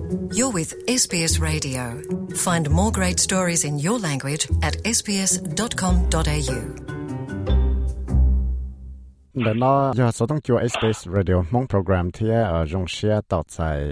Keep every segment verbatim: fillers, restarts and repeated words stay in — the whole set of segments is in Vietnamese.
You're with ét bê ét Radio. Find more great stories in your language at s b s dot com dot a u. Để nó giờ số thông chùa ét bê ét Radio mong program thì ở trong xe tạo tại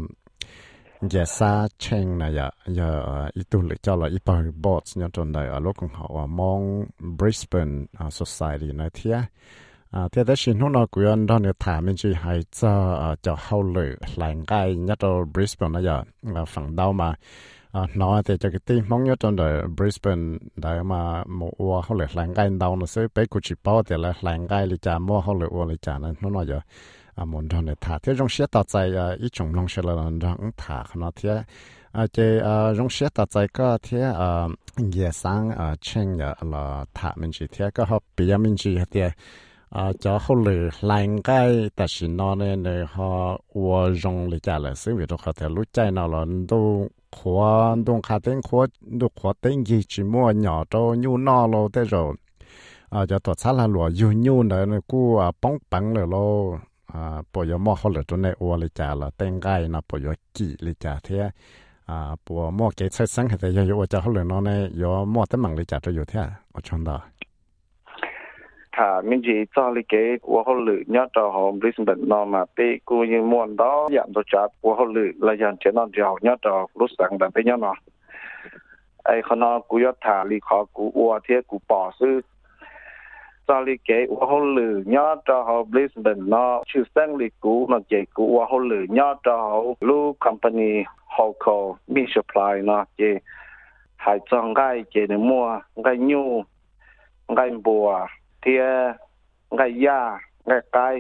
giờ xa chen này giờ giờ ít tu lựa cho là ít bao bots nhớ trong đời ở lúc cùng họ mong Brisbane Society này thì à thì đó xin hôm nào quý anh đó nếu thả mình chỉ hay cho cho hậu lửa làng gai nhất ở Brisbane này giờ là phần đâu mà nó thì cho cái team mong nhớ trong đời Brisbane đấy mà mua hậu lửa làng gai đâu nó sẽ bé cụ chỉ bảo thì là làng gai li trả mua hậu lửa li trả nên nó nói giờ à muốn cho nên thả thế trong xe tạo tại ít trong lòng xe là rằng thả nó thì à cái trong xe tạo tại có thì à giờ sáng à chen là thả mình chỉ thì có họ bây giờ mình chỉ thì à cho họ lừa làng cáiแต่是那呢呢họ我用了家了所以都好在路在那了都花都看见花都花点几只么鸟都牛那了的时候啊就多差了了有牛的那个啊帮帮了咯啊不要么好了都那我了家了点该那不要记了家的啊不么给菜生的要有我家好了那呢有么的忙了家都有的我穿到ค่ะมินจีจอลิเกวัวเขาหลือยอดจอหอมบริสเบนนอมาเปกูยังมวนดอยันตัวจับวัวเขาหลือระยันเจนอนจอยอดจอรู้สังแบบเป็นยอดนอไอขนอกูยอดถาลีขอกูวัวเทียกูป่อซื้อจอลิเกวัวเขาหลือยอดจอหอมบริสเบนนอชื่อเส้นลีกูนอเจกูวัวเขาหลือยอดจอลูกคอมพานีฮอลโคมีสปายนอเจหายจองไก่เจเนมัวไก่ยูไก่บัวthì ngày ya ngày cái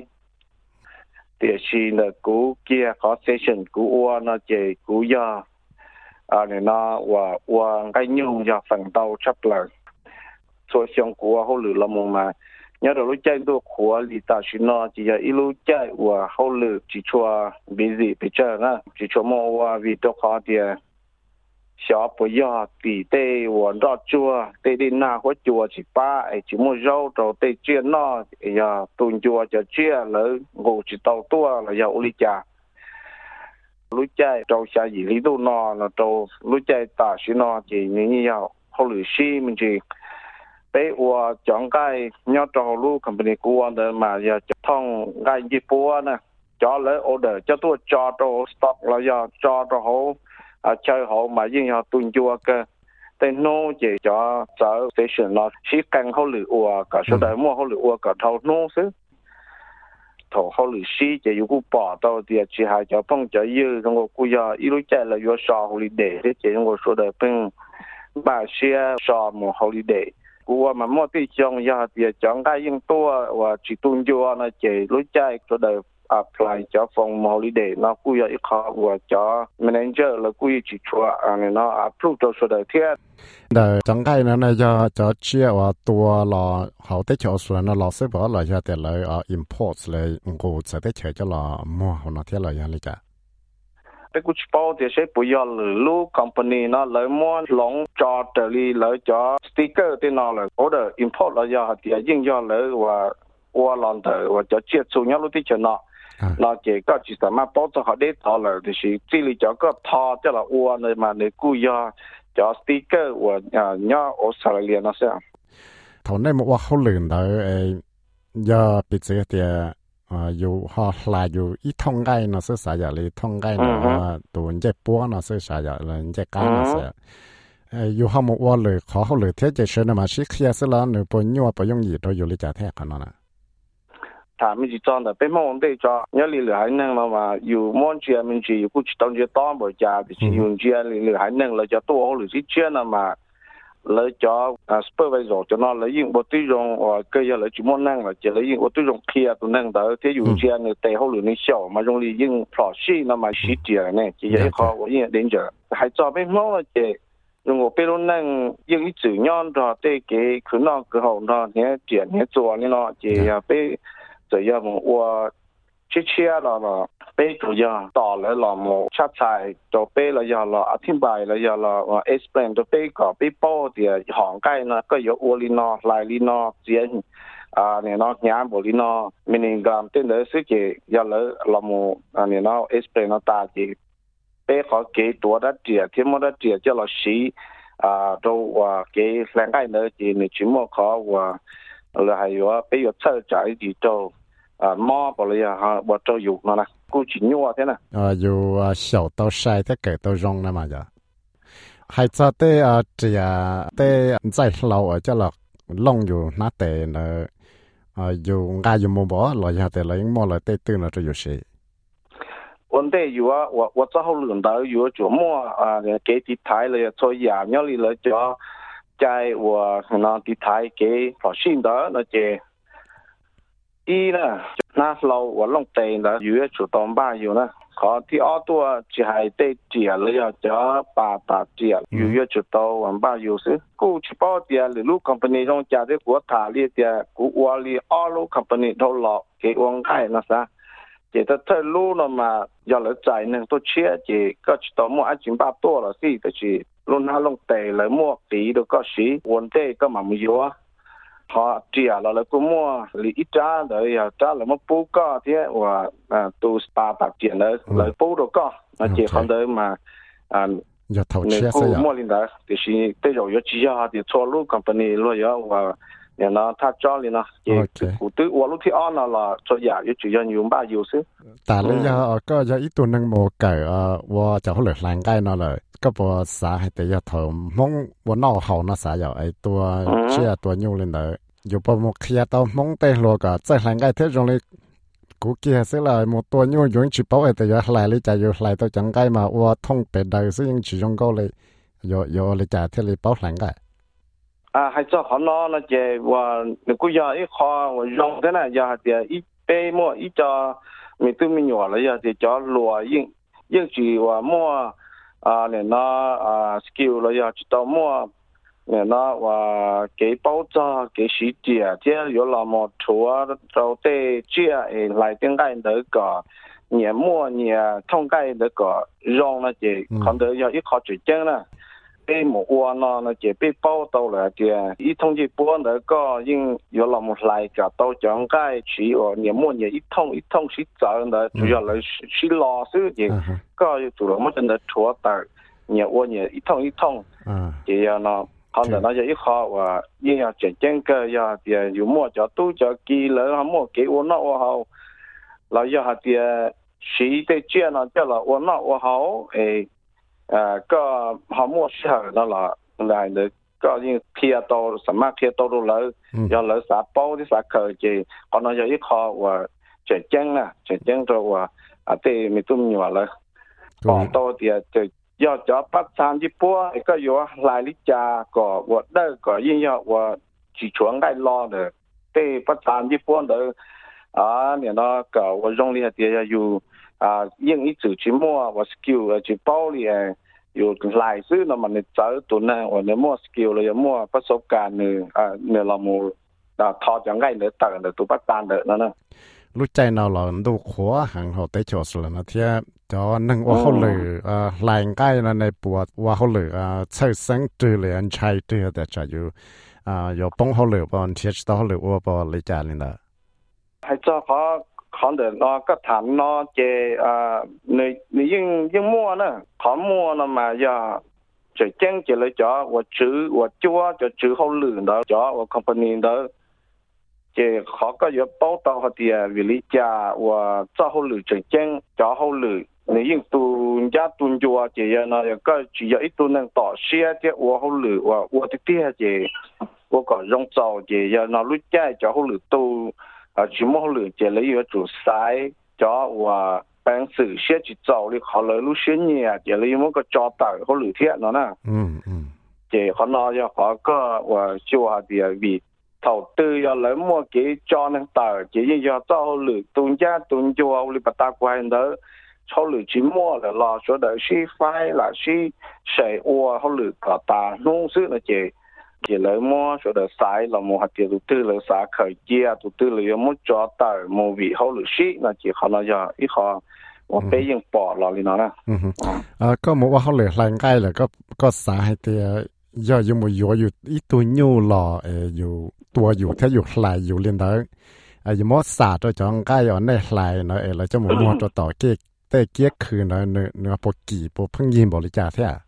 thì chỉ là cú kia có session cú uo nó chỉ cú ya à này nó và và cái nhung ya phần đầu chấp lời so xong cú họ lử là một mà nhớ được lúc chơi tôi khóa li ta chỉ nó chỉ là ít lúc chơi và họ lử chỉ cho busy bây giờ nè chỉ cho mua và vì tôi khó thì小不要比对我绕桌对对那或桌是八哎只么绕着对接那哎呀顿桌就接了我知道多了要理解理解就下一里都那那就理解大学那就你要好律师们就被我讲解要找路 company 过的嘛要通该一波呢找了 order 叫做找着 stock 了要找着好à chơi họ mà riêng họ tuân chua cơ tên nô chỉ cho sở station nó chỉ cần họ lựa ua cả số đời mua họ lựa ua cả thâu nô xứ thầu họ lựa xí chỉ yêu cụ bỏ tao thì chỉ hai cho phong cho yêu trong cái cụ giờ yêu chạy là yêu sò holiday thế chỉ trong cái số đời phong bà xe sò một holiday cụ mà mua tí trong giờ thì chọn cái riêng tua và chỉ tuân chua nó chỉ lối chạy số đời apply cho phòng holiday nó cũng có ít khó và cho manager là cũng chỉ cho anh nó approve cho số đầu tiên. Để chẳng cái nữa này cho cho chia và tua là hậu tế cho số nó là sẽ bảo là cho để lại import lại ngô sẽ tế cho là mua họ nó thế là gì vậy? Cái cũng bảo thì sẽ bây giờ lu company nó lấy mua long cho để đi lấy cho sticker thì nó là order import là giờ thì riêng giờ lấy và qua lần tới và cho chia số nhau lúc tí cho nó nó chỉ có chỉ là mà bảo cho họ để thọ là thì chỉ chỉ là cho có thọ cho là qua này mà để cú ya cho sticker và nhau Australia nó sẽ thằng này mộtว่าเขาลืมได้ยาปิดเสียแต่อยู่họ làอยู่อีท่องไก่เนาะสื่อสารอย่างเลยท่องไก่เนาะตัวเจ็บปัวเนาะสื่อสารอย่างเลยเจ็บก้านเนาะเสียอยู่เขาบอกว่าเลยขอเขาเลยเท่าจะเชิญมาชิคเคียสแล้วหนูปนยัวปยงยีตัวอยู่เลยจ่าแท้กันเนาะถามมันจะจอนแต่เป็นมองได้จ้ะเนี่ยเหลือหายหนึ่งมาว่าอยู่มอนเชียมันจะอยู่กูจะต้องจะต้อนบ่จ่าแต่อยู่เชียเหลือหายหนึ่งเราจะตัวเขาหรือที่เชียนะมาเลยจ้ะอ่าสเปอร์ไวโซจะนอนเลยยิ่งบ่ตุ้ยรงว่าก็ยังเลยจิมอนนั่งเลยจะเลยยิ่งบ่ตุ้ยรงเคลียร์ตัวนั่งแต่ที่อยู่เชียเนี่ยแต่เขาหรือในเช้ามาตรงนี้ยิ่งพลอชี่นะมาชี้เจียเนี่ยจะยังเขาว่ายิ่งเด่นจ้ะหายจอเป็นมองเลยเจ如果比如能有一主样的对给可能个好呢，你点你做呢咯，这样被这样我去切了了，被主要打了了么，切菜就被了呀了，阿听白了呀了，我 explain 就被个被包的行街呢，个有我哩呢，来哩呢，这啊你呢伢无哩呢，明年个真的是个要了了么啊你呢 explain 呢大的。 bé họ cái tuổi đã trẻ thêm một đã trẻ cho là sĩ à đâu và cái làng cái nữa thì mình chỉ mua khó và là hay có bây giờ chơi trái thì cho à mò bảo là họ bảo cho dục nó nè cô chỉ nhua thế nè à dù小到晒thế kể到rong nè mà giờ hay cho tới à chỉ à tới在lâu ở cho là long dù nó tệ là à dù ngay dù mua bỏ rồi giờ thì lấy mua lại tới tư là cho dù gì vấn đềอยู่ว่า我我之後輪到有做麼啊給地台了做牙苗里了就在我那地台給老新的那些一呢那時候我弄地了有做當吧有呢เขาที่อ้อตัวจะให้ได้เจียเลยจะปาตาเจียอยู่有做到วันบ้า有สิกูชิปอเจียหรือลูกคอมพานีต้องจ่ายด้วยหัวถาเรียเจียกูว่าลีอ้อลูกคอมพานีเขาหลอกเกี่ยวกับใครนะซะchỉ ta thấy lu nó mà giờ lại chạy nên tôi chia chỉ có chỉ tao mua ăn chín ba tô là gì tôi chỉ luôn nó lông tệ lại mua tí được có xí vấn đề có mà mua á họ chỉ là lại cũng mua lý ít ra rồi giờ ra là mua bù có thế và tu spa bạc tiền nữa lại bù được có mà chỉ không đấy mà à giờ thầu chia sao mua lên đó thì chỉ tới rồi giờ chỉ ra thì cho lu company rồi giờ và nhà nó thắt cho lên nó chỉ cụ tự qua lúc thì on là là cho giả với chủ nhân dùng bao nhiêu xứ. tại lý do có do ít tuần năng một cái ờ qua cho họ lựa làng cái nó là có bộ xã hay tự do thầu mong bộ nào hậu nó xã giờ ấy tua chia tua nhiều lên đó dù bộ một khi tao mong tê luôn cả tại làng cái thế rồi cú kia sẽ là một tua nhiều dùng chỉ bảo ấy tự do lại lấy chạy dù lại tao chẳng cái mà qua thông bề đời sẽ những chỉ dùng câu này giờ giờ lấy chạy theo lấy bảo làng cái à hay cho họ nó là chỉ và nếu cứ giờ ít kho và dùng thế này giờ thì ít bê mua ít cho mình tự mình nhỏ là giờ thì cho lúa yên yên chỉ và mua à để nó à skill là giờ chỉ tao mua để nó và cái bao cho cái sĩ chia thế có là một chúa đầu tiên chia lại tiếng cái đó cả nhà mua nhà thông cái đó cả dùng là chỉ còn được giờ ít kho chỉ chân nè cái mộtua nó nó chỉ bị bao tàu là thì ít thông chỉ buôn đó có nhưng có là một lại cả tàu chọn cái chỉ ở nhà mua nhà ít thông ít thông chỉ chờ đó chủ yếu là chỉ lo sự gì có chủ yếu một chân là chúa tại nhà mua nhà ít thông ít thông thì nó còn là nóจะít khó và nhưng mà chuyển chân cái giờ thì có mua cho tu cho kỳ lỡ họ mua cái uốn nó uốn hậu là giờ thì chỉ để chuyện nó cho là uốn nó uốn hậu ấy à có họ mua xe đó là lại được có những kia tàu什么kia tàu rồi giờ lỡ xã bao thì xã khởi thì còn nó giờ ít khó và chuyển chân nè chuyển chân rồi và à thì mình tụi nhỏ là còn tàu thì giờ cho bắt sang đi bua cái có lại lý cha có vật đây có những giờ và chỉ chuẩn cái lo được thì bắt sang đi bua được à nên nó có và dùng lý thìอยู่อ่ายิ่งอีจุชิมัวว่าสกิลจิเป้าเลยอยู่หลายซื้อเนาะมันเจอตัวนั้นว่าเนี่ยมัวสกิลเลยมัวประสบการณ์เนี่ยอ่าเนี่ยเรามัวอ่าทอจังไงเนี่ยต่างเนี่ยตัวปัจจัยเนี่ยนั่นน่ะรู้ใจเราเราดูขัวหังเขาได้โจทย์แล้วนะที่จะนึงว่าเขาเหลืออ่าหลายใกล้นะในปวดว่าเขาเหลืออ่าใช้เสียงจืดเลยอันใช้จืดแต่จะอยู่อ่าอยู่ป้องเขาเหลือบอลเทียชต่อเขาเหลือว่าบอลเลยจานเลยนะให้เจ้าเขาเขาเดินเนาะก็ถามเนาะเจอ่าในในยิ่งยิ่งมั่วนะเขามั่วนะมาอย่าจะแจ้งจะเลยจ้าว่าชื่อว่าจัวจะชื่อเขาหลือเนาะจ้าว่าคอมพานีเนาะเจเขาก็อยู่เป้าต่อเขาเดียวิลิจาว่าเจ้าเขาหลือจะแจ้งจ้าเขาหลือในยิ่งตุนยาตุนจัวเจเนาะก็只有一ตัวนึงต่อเสียเจ้าว่าเขาหลือว่าว่าที่เตี้ยเจว่าก็รงเจ้าเจเนาะรู้ใจจ้าเขาหลือตัว啊，全部好了，这里有做晒，叫我办事写去找的，好了路些年，这里有么个交代好了天了呢？ 嗯嗯， 这可能要好个我就下的为头都要来么给交能到，这也要找了，东家东家我里不大关的，炒了去么了，老说的是饭了是谁我好了个大弄死了这。chỉ lấy mua số đời sai là mua hạt tiền đầu tư là xã khởi chia đầu tư là mua cho tài mua vị hậu lực sĩ là chỉ họ là giờ ít họ một béยังbỏ lò lên nó nè à có mộtว่าเขาเหลือหลังใกล้เลยก็ก็สาให้เตียย่ออยู่มืออยู่อยู่อีตัวยูหล่อเอออยู่ตัวอยู่ถ้าอยู่หลายอยู่เรียนได้อ่ะอยู่มอสาตัวจองใกล้อ่อนได้หลายเนาะเออแล้วจะหมุนมัวตัวต่อเก๊กแต่เกี้ยคือเนาะเนื้อปกี่ปเพิ่งยินบริจาคแท้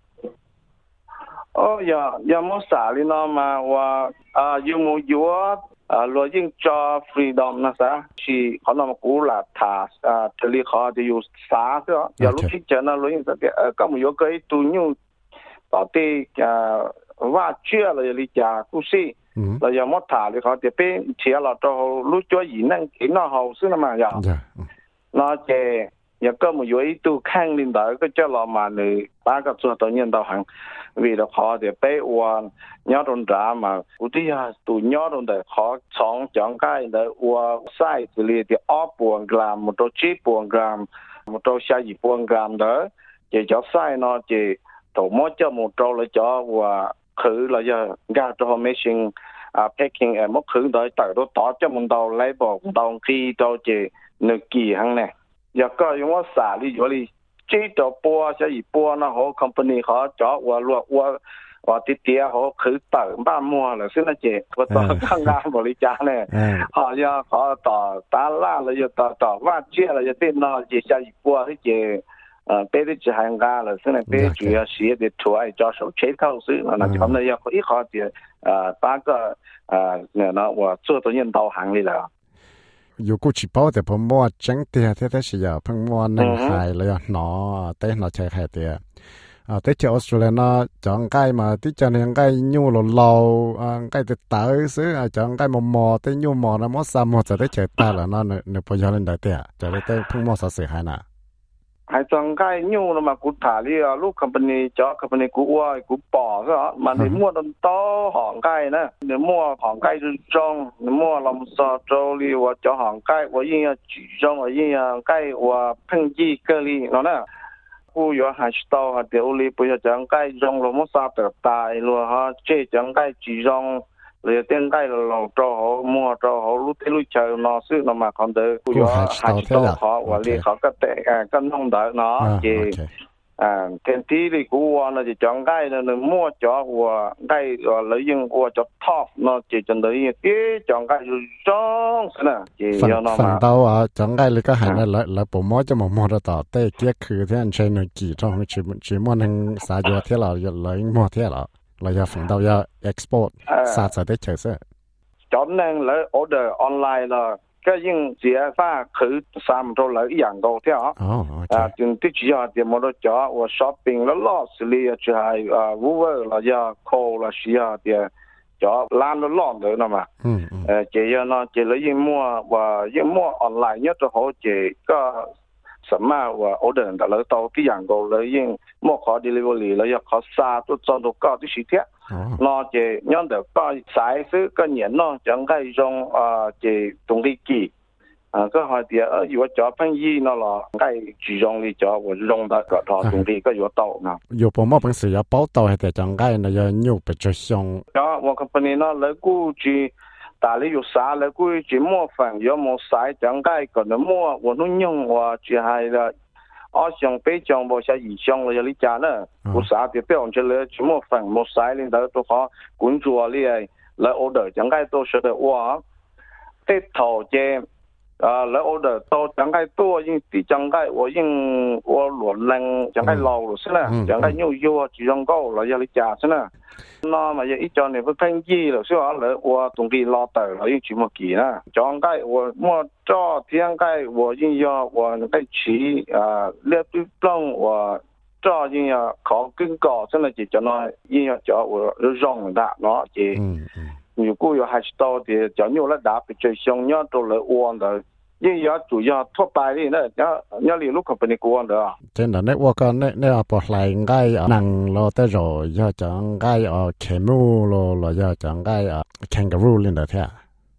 哦呀，要么啥哩呢嘛？我啊，有么有啊？啊，罗英叫 freedom 那啥，是可能古拉他啊，这里好的有啥个？要路去讲那罗英这边呃，根本有个都有到底呃挖掘了里家故事，嗯，了要么他哩好的被切了之后，路做伊能给那好事了嘛呀？那这。也根本有一度看领导个叫老马呢，八个做到年到行，为了好的被我鸟中达嘛，估计啊，都鸟中的好从讲解的我晒之类的二半 gram， 么到七半 gram， 么到下一半 gram 的，也叫晒呢，这头么叫么到了叫我去了呀，家之后没行啊 packing 诶，么去到大都打叫么到来不到去到这那几行呢？也个用我啥哩有哩，这着波下一波那好 company 好找我我我我的爹好去等半摸了，现在这我到看看我的家呢，好像好到打烂了又到到挖掘了又对那这下一波这呃别的只还干了，现在别主要写的出来叫手切口水了，那就那要一好的呃八个呃那我做到引导行里了。 อยู่กูจีบเอาแต่ผมมัวจังเตียเท่ๆสิยาเพิ่งมัวนั่งหายเลยเนาะแต่เนาะใช้หายเตียอ่าแต่ที่ออสเตรเลียเนาะจังใกล้มาที่จะยังใกล้ยู่หล่อหล่ออ่าใกล้จะตายซื้ออ่าจังใกล้มอมอแต่ยู่มอนะมอซามอจะได้เฉยตายแล้วเนาะเนพอยาเล่นได้เตียจะได้แต่เพิ่งมัวเสียหายน่ะ还张开牛了嘛？古塔里啊，路 company 叫 company 古外古宝是吧？嘛你摸到到行街呢？你摸行街就装，你摸lâm sa州里我叫行街，我应要举装，我应要街我碰击个里，喏呢？古有还是到还掉里不要讲街装了么啥的大了哈，这讲街举装。เลยเต้นใกล้เราจอเขามัวจอเขารู้ที่รู้ใจนอซื้อนอมาคอนเดอร์กูยอหายตัวเขาวันนี้เขาก็เตะก็น้องเดอเนาะเจอ่าเทนที่ที่กูว่าน่ะจะจังใกล้น่ะมัวจอหัวใกล้ว่าเลยยังหัวจะท็อปเนาะเจจนเลยเอ๊ะจังใกล้อยู่จ้องสินะเจยอนอมาฝั่งเตาอ่ะจังใกล้เลยก็หายนั่นแหละแล้วผมมัวจะมามัวต่อเตะเกี้ยคือที่อันเชนกี่จ้องชิมชิมัวนึงสายอยู่ที่เราเลยมัวที่เราเราจะฝั่งเราจะ export สาจะได้เฉยซะจอนนึงเลย order ออนไลน์ละก็ยิ่งเสียค่าคือสามตัวเลยอย่างเดียวเท่าอ๋ออ่าจึงที่จะเดี๋ยวมันจะว่า shopping แล้วล่อสิเลยจะให้อ่า Uber แล้วจะ call แล้วเสียเดี๋ยวจะร้านแล้วล่อเดี๋ยวนะมาเออเจ้าเนาะเจ้าเลยยิ่งมั่วว่ายิ่งมั่วออนไลน์เนี่ยจะเขาเจ้าก็什么ว่า order แต่แล้วตัวที่อย่างเดียวเลยยิ่งมั่วขอ delivery แล้วจะขอซาตัวจอดตัวก็ที่สิเท่า那这样的个赛事个年咯，将个种啊这动力机啊，个好啲呃，如果做翻译那咯，个注重你做我用得个套动力个要到呢。 有不嘛本事要报道还得将个那要牛不着香。 啊，我可不呢那来估计，大里有啥来估计莫粉要莫晒将个个那莫我都用我只系啦。我上北上无啥异常了，有你家呢，有啥就表出来，全部分冇晒领导都好，关注我你来来 order， 讲解都说的哇，这头这啊来 order 都讲解多，因第讲解我因我乱扔讲解老了是呢，讲解又又啊质量高了，有你家是呢，那么一讲你不分机了，所以话来我东西老大了，因全部记呢，讲解我我。这天该我应要我那个去啊，那对帮我这应要考更高，真的就叫那应要叫我让的，喏，这如果要还是到的叫牛了打，比较想要到了弯的，应要主要脱白的那要要你路可不能过弯的啊。 真的，那我讲那那要不来应该能了得着，要讲该呃 camel 咯，了要讲该呃 kangaroo 领的天。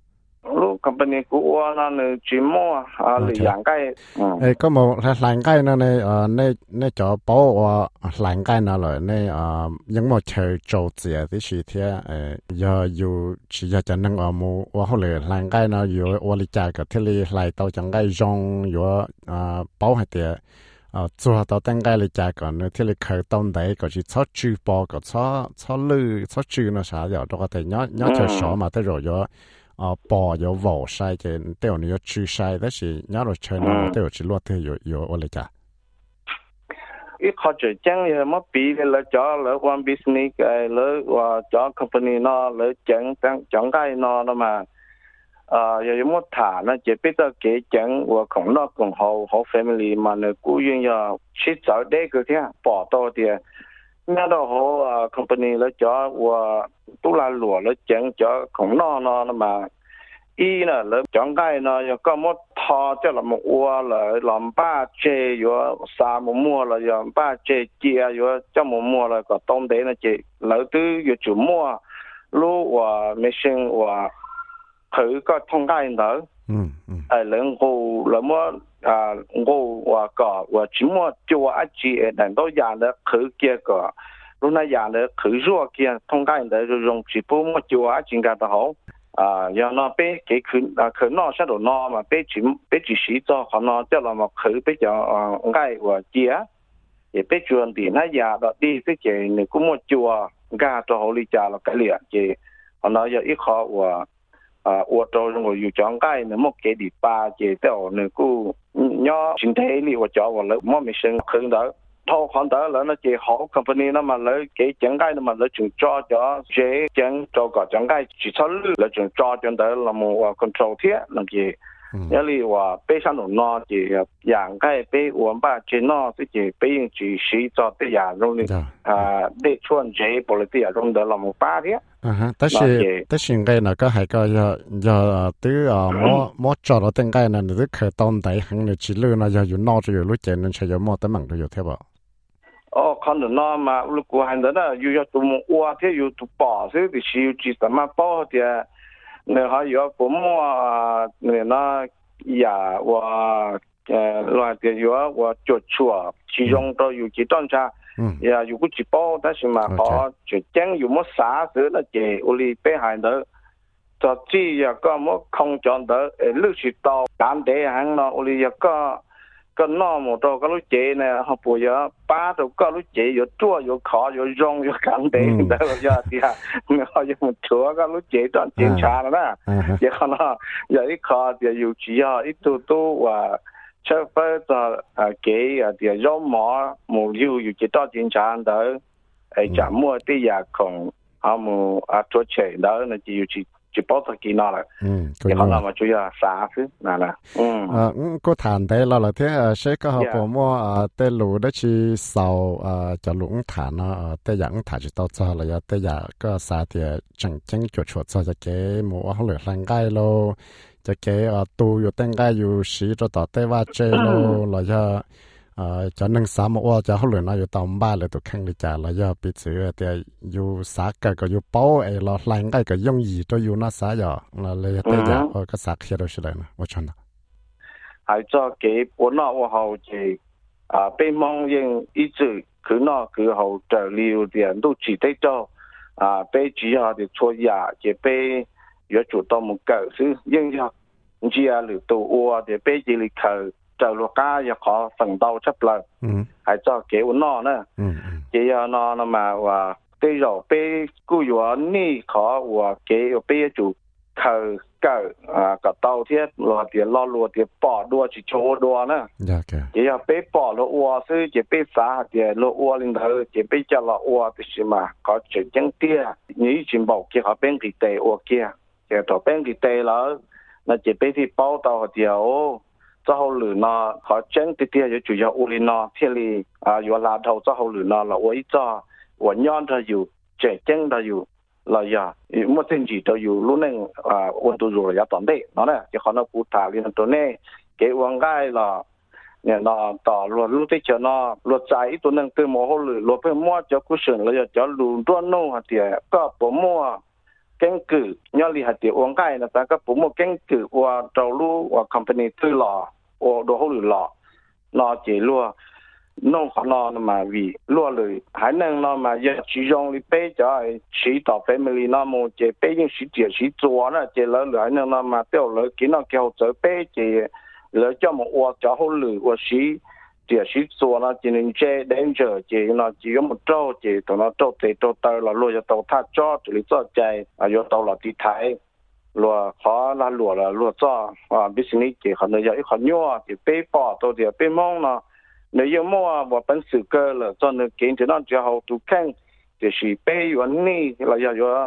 company กูว่านั่นจีมัวอ่าหรืออย่างใกล้เอ้ก็มองหลังใกล้นั่นในเอ่อในในจอป้อว่าหลังใกล้นั่นเลยในเอ่อยังไม่เชิญโจทย์ที่ชี้เทียเอ่อยาอยู่ชี้จะจะนั่งเอามูว่าเขาเลยหลังใกล้นั่นอยู่วันลิจากับที่ลีไหลต่อจังใกล้จงอยู่อ่าป้อให้เตียอ่า做到ตั้งใกล้ลิจาก่อนที่ลีเคยต้นได้ก็จะชอบจือปอก็ชอบชอบลือชอบจือนะสาเดี๋ยวตัวก็แต่ย้อนย้อนเชิญสอมาแต่รออยู่ ờ bỏ有vào sai cái tiêu này chưa sai đó là nhớ rồi chơi nó tiêu chỉ luật thì có có ở đây cả ít khó chơi chẳng như mà bị là cho là one business cái là và cho company nó là chẳng chẳng chẳng cái nó nó mà à giờ một thả nó chỉ biết là cái chẳng và không nó cũng hậu hậu family mà nó cũng như là chỉ找这个的bỏ到的那到好company là cho và tu là lúa là chẳng cho không nó nó mà y là là chẳng cái nó có một thọ cho là một ua là làm ba chế rồi sa một mua là làm ba chế chia rồi cho một mua là có tông đấy là chỉ lỡ từ rồi chủ mua lu và machine và thử có thông cái nữa à lượng hồ là mua à hồ và có và chỉ mua cho anh chị đàn đó nhà là thử kia có lúc này nhà là thử rùa kia thông cái nữa rồi dùng chỉ mua mua cho anh chị cái đó hậu à giờ nó bé cái khử à khử nó sẽ đồ nó mà bé chỉ bé chỉ sử cho họ nó cho là một khử bé cho cái và chia thì bé chuyện thì nó nhà đó đi cái gì này cũng mua chùa ga cho họ đi trả là cái liền thì họ nói giờ ít khó và à ô tô rồiอยู่chọn cái nữa một cái đi ba thì theo này cũng nhỏ chính thế này và cho và lấy mua mình sinh khử đó thâu khoản đó là nó chỉ họ company nó mà lấy cái chẳng cái nó mà lấy chúng cho cho chế chẳng cho cả chẳng cái chỉ cho lấy chúng cho cho đó là một control thiết làm gì nhớ đi và bây giờ nó chỉ dạng cái bây uống ba chế nó thì chỉ bây giờ chỉ sử cho cái dạng rồi à để chuẩn chế bỏ lại cái rồi đó là một ba thiết à ha, tất nhiên tất nhiên cái nào có hay có giờ giờ từ à mua mua cho nó tên cái này từ khởi tông đấy hàng này chỉ lừa nó giờ dùng nó cho lúc chơi nên chơi giờ mua tấm bằng được thế bảo 哦，看到那嘛，如果还在那又要做挖的，又做包子的，是有几什么包的，那还有不么啊？那那呀，我呃，乱的有我做错，其中都有几段差，嗯，呀，有个几包，但是嘛，好就讲有么啥子那些屋里北海的，就只有个么空降的，呃，六十刀，干的行了，屋里有个。cái nó một đồ cái lối chế này họ bây giờ ba đồ cái lối chế có chua có khó có rong có cắn đấy đó là giờ thì họ dùng một chỗ cái lối chế toàn chiến trà đó giờ nó giờ ít khó thì有只要一度都话出发到啊幾啊啲肉毛冇料有幾多chiến trà đó誒就mua啲藥控họ冇啊做出đó là chỉ有chỉ chỉ bảo thật kỳ nó là, thì họ làm mà chủ yếu là xả thứ này là, ờ, có thản đấy là là thế, sẽ có họ bảo mua tê lù đó chỉ sau cho lũ thản nó tê dạng thản chỉ tao cho là tê dạng có xả thì chẳng chẳng chuột chuột cho cái mua họ lửa lăng gai lô, cho cái tuอยู่tên gaiอยู่sĩ cho tao tê va chơi lô là cho ờ cho nên xã một ô cho họ lựa nóอยู่ตอมบ้านเลยตัวแข่งเลยจ้าแล้วย่อปิดเสือแต่อยู่สาก็ก็อยู่เป้าไอ้เราหลังก็ก็ย่องยีตัวอยู่น่าสาย่อแล้วเลยแต่ย่าเออก็สาเขียนใช่ไหมนะว่าชนนะ还做给本那我好就啊被蒙人一直去那去后就留点都只得做啊被主要的错呀就被约主到么搞是因呀只要留到我的被这里去就落家又可phần đầu chấp lời, hay cho kiểu nó nữa, chỉ nó nó mà và bây giờ bây cứ vừa ní khó và kiểu bây chủ khờ cờ à cả tàu thiết lo tiền lo lo tiền bỏ đua chỉ cho đua nữa, chỉ là bây bỏ lo uo sư chỉ bây xã tiền lo uo lên thôi chỉ bây giờ lo uo thì mà có chuyện chẳng tia, như chuyện bảo kia họ bên cái tệ uo kia, chỉ thọ bên cái tệ là là chỉ bây thì bao tàu thì ô cho họ lừa nó họ chẳng tiết tiết chủ yếu u linh nó thiết li à yếu là đầu cho họ lừa nó là với cho và nhon cho yếu trẻ chẳng cho yếu là ya một tên gì cho yếu lúc này à ôn tu rồi ya toàn đấy nó này chỉ họ nó cụ thể liênตัวnày cái uang gai làเนี่ยnóต่อรวดรู้ที่เจอnóรวดใจตัวนึงตัวหมอเขาเลยรวดเพื่อมั่วจะกุศลเลยจะรู้ตัวโน่ฮะเดียก็ผมมั่วเก่งกือย้อนลีฮะเดียuang gai นะแต่ก็ผมมั่วเก่งกือว่าเรารู้ว่า company ตัวหล่อโอ้ดูเขาหรือหล่อนอเจลัวน้องขอนอนมาวีลัวเลยหายนั่งนอนมาเยอะชีจงลิเป้จะไอชีต่อ family นอมูเจเป้ยังชีเจียชีจัวนะเจแล้วเหลือนั่งนอนมาเตี้ยวเลยกินนอเกี่ยวเจอเป้เจแล้วเจ้าหมอจะเขาหรือว่าชีเจียชีจัวนะจีนึงเจ danger เจนอจีก็มันโตเจตัวนั้นโตเตโตเตอร์เราลัวจะโตท่าจอดหรือจอดใจอายุโตเราที่ไทย lúa khó là lúa là lúa cho à business chỉ họ nói giờ họ nhỏ thì bê bỏ tôi thì bê mong nó nếu như mua và bản sự cơ là cho nên kiến cho nó cho họ tu khen thì是bê完呢là giờ giờ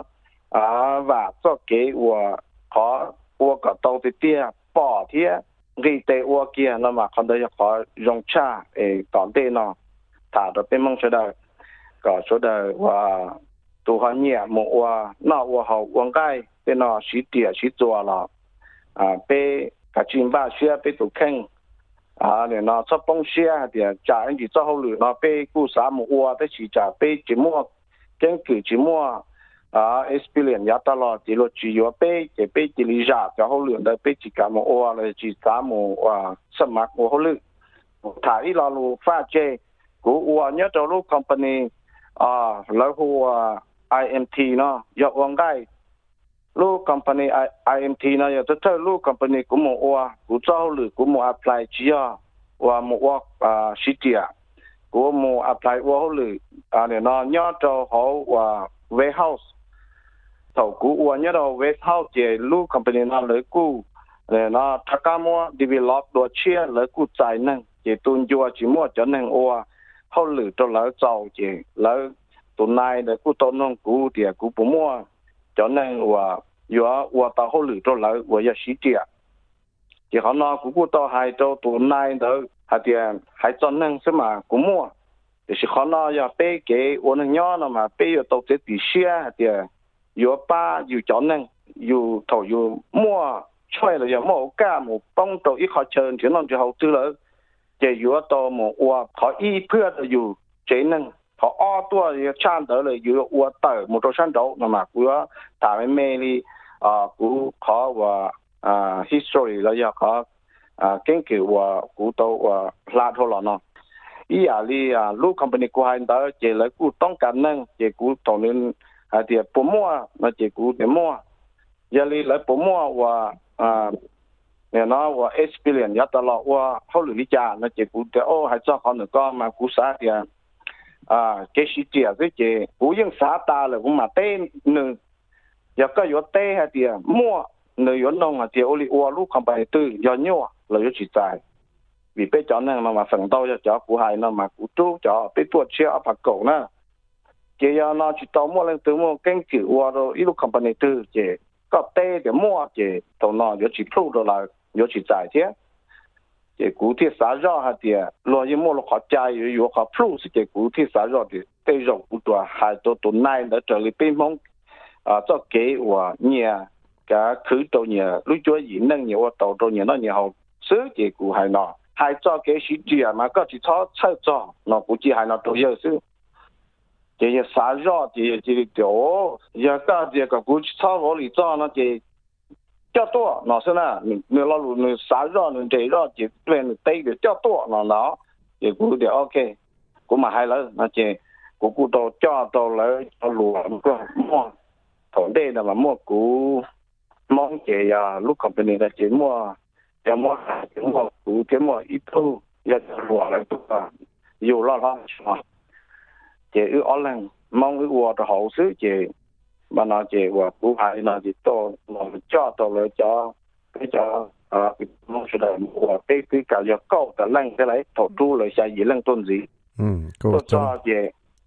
à và cho cái và họ và cái đầu thì tiền bỏ thì người ta và kia nó mà còn đây họ dùng cha để tận đây nó thà được bê mong cho đó có số đó và tu họ nhẹ một và nó và họ quan cái bên nó sĩ địa sĩ做了啊被个金巴些被都坑啊你那做东西的家人的做好了那被顾啥么我的是家被节目根据节目啊 experience 也到了的了只有被也被的里下然后了的被几个么我了是啥么啊什么我好了他一老路发展กูว่าเนี่ยตัวลูก company อ่าแล้วหัว ไอ เอ็ม ที เนาะยกวางได้ลูก company ไอ เอ็ม ที เนาะอย่าจะลูก company กูมั่วกูเจ้าหรือกูมั่ว apply จีอ่ะว่ามั่วอ่า city อ่ะกูมั่ว apply ว่าหรืออ่าเนี่ยเนาะเนี่ยตัวเขาว่า warehouse ตัวกูว่าเนี่ยตัว warehouse เจลูก company เนาะเลยกูเนี่ยเนาะถ้าการมั่ว develop ตัวเชี่ยเลยกูใจนึงเจตุนยัวจีมั่วจะนึงว่าเขาหรือตัวแล้วเจ้าเจแล้วตัวนายเนี่ยกูตัวน้องกูเดียกูปุ๊มั่วจะนึงว่าอยู่ว่าตาเขาหรือตัวแล้วว่าอย่าชี้เดียเจ้าเขาน้องกูกูตัวให้ตัวตัวนายเด้อให้เดียให้จะนึงใช่ไหมกูมั่วแต่สิเขาน้องอย่าเป๊ะเก๋วันนี้ย้อนมาเป๊ะอยู่ตัวเจ็ดปีเสียเดียอยู่ป้าอยู่จะนึงอยู่ถอยอยู่มั่วช่วยเลยอย่ามั่วก้ามั่วป้องตัวอีกเขาเชิญถึงน้องจะเขาตื้อเลยจะอยู่ตัวหมู่ว่าเขาอีเพื่อจะอยู่เจนึงเขาอ้อตัวจะช่างเตอเลยอยู่ว่าเตอหมู่ตัวช่างเตอนะมากูว่าถามไม่เมลีอ่ากูเขาว่าอ่า history แล้วอยากเขาอ่าเก่งเกี่ยวว่ากูตัวว่าลาดเท่าไหร่เนาะอีอย่างนี้อ่าลูก company กูให้เตอเจเลยกูต้องการนั่งเจกูตอนนี้อาเดียปุ่มมั่วมาเจกูเดมั่วอย่างนี้เลยปุ่มมั่วว่าอ่าเนี่ยนะว่า experience ยัดตลอดว่าเขาหรือวิจารณ์นะเจ้ากูแต่โอ้ให้เจ้าเขาหนึ่งก็มากูสาเดียอ่าเกสิเจียก็เจ้ากูยังสาตาเลยกูมาเต้นหนึ่งอยากก็ยอดเต้ให้เดียมั่วหนึ่งยอดน้องอ่ะเจ้าโอลิอัวลูกคำไปตื้อยอดยั่วเลยยอดจิตใจวิเป้จอนั่งมามาสั่งโตจะจ่อกูให้นะมากูจู้จ่อไปตรวจเชื้อผักกงนะเจ้ายานาจิตโตมั่วเลยตัวมั่วเก่งจิ๋วว่าเราอีลูกคำไปตื้อเจ้าก็เต้เดี๋ยวมั่วเจ้าตรงนั้นยอดจิตพลุดเลย有去在的，这古体啥热哈的，罗一莫罗好加油有好 plus 这古体啥热的，对肉不多，还都都奶的这里边蒙啊，做给我你个口到你，你做一能你我到到你那你好，所以这古还孬，还做给是这样嘛，个是炒炒做，那估计还孬都有是。这些啥热的这个掉，也个这个估计炒我里做那这。较多，老是呢，你你老路你啥热你这热就对你对的较多，那那也估的 OK， 估嘛还了，那这估估到叫到来到路那个么，同地的嘛么估，忙这呀，路口边的这么，这么这么估这么一头也路来多啊，有了了啊，这有二人忙我的好事这。mà nó chỉว่าผู้ให้nó chỉ to nó cho toเลยcho cái cho à nó sẽ làว่าcái cái cái giờ câu cái lăng cái lấy thổ tuเลยsẽ gì lăng tôn gì ừ cô cho gì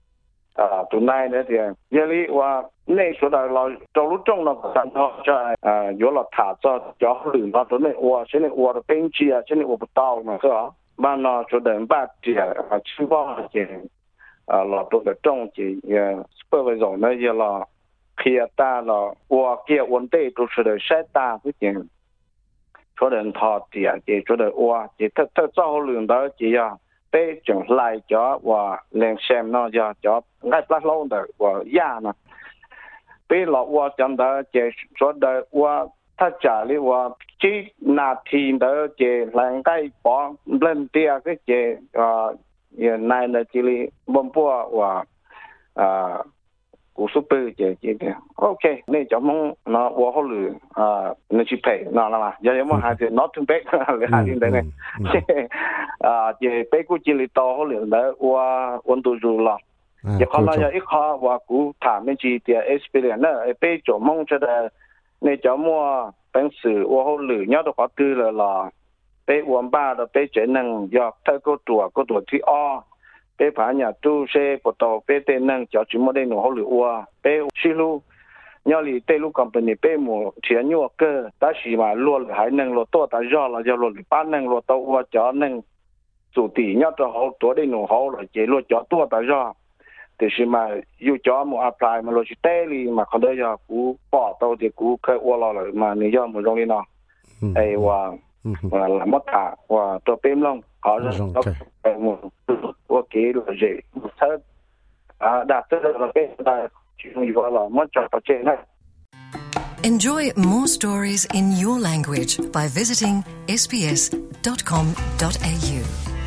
à tụi này nữa thì giờ lýว่าในส่วนเราเรารู้จงเราสั่งเขาจะอ่า有了他做叫หรือเราตัวนี้ว่าเช่นว่าเป็นจีอ่ะเช่นว่า不到嘛是吧บ้านเราส่วนเดิมบ้านจีอ่ะชื่อว่าจีอ่าเราตัว的中จี也不会容那些了kia ta là qua kia vấn đề都是的sai ta cái chuyện cho đến thọ tiền thì cho đến qua thì thật thật sau lượng đó chỉ là để chuyển lại cho và lên xem nó cho cho ngay bắt lâu được và giá nè bây giờ qua trong đó chỉ cho đến qua ta trả lý qua chỉ là thì đó chỉ là cái bỏ lên tiền cái chỉ à hiện nay là chỉ là bơm bùa và àกูซุปเปอร์เจเจเนี่ยโอเคนี่จะมองนะว่าเขาหรืออ่านี่ชิเพย์นั่นละมาอย่าอย่ามองหาเจ not to back เลยหาที่ไหนเนี่ยอ่าเจไปกูจิลิโตเขาหรือแล้วว่าวันตัวจูละอย่าเขาเราอย่าอีกข้อว่ากูถามไม่จีเดีย experience เนี่ยไปจมมองจะได้ nên cháu mua bánh sử ô hô lử nhớ được có tư là là bé uống ba là bé chế năng do thay cô tùa cô tùa thi o bé phá nhà tu xe của tàu bé tên năng cháu chỉ mua đây nổ hô lử ua bé xí lu nhớ lì tê lu company bé mua tiền nhua cơ ta chỉ mà luôn hải năng lo to ta do là do luôn ba năng lo tàu ua cháu năng chủ tỷ nhớ cho họ tuổi đây nổ hô là chế luôn cháu to ta do thì khi mà yêu cho một apply mà lo chỉ tê li mà còn đây giờ cú bỏ tàu thì cú khơi ua lo rồi mà nếu giờ một trong đi nó ai và và làm mất cả và tôi bêm long họ rất là một ok là gì thật à đạt tới là cái là chuyện gì gọi là mất cho phát triển này. Enjoy more stories in your language by visiting s b s dot com dot a u.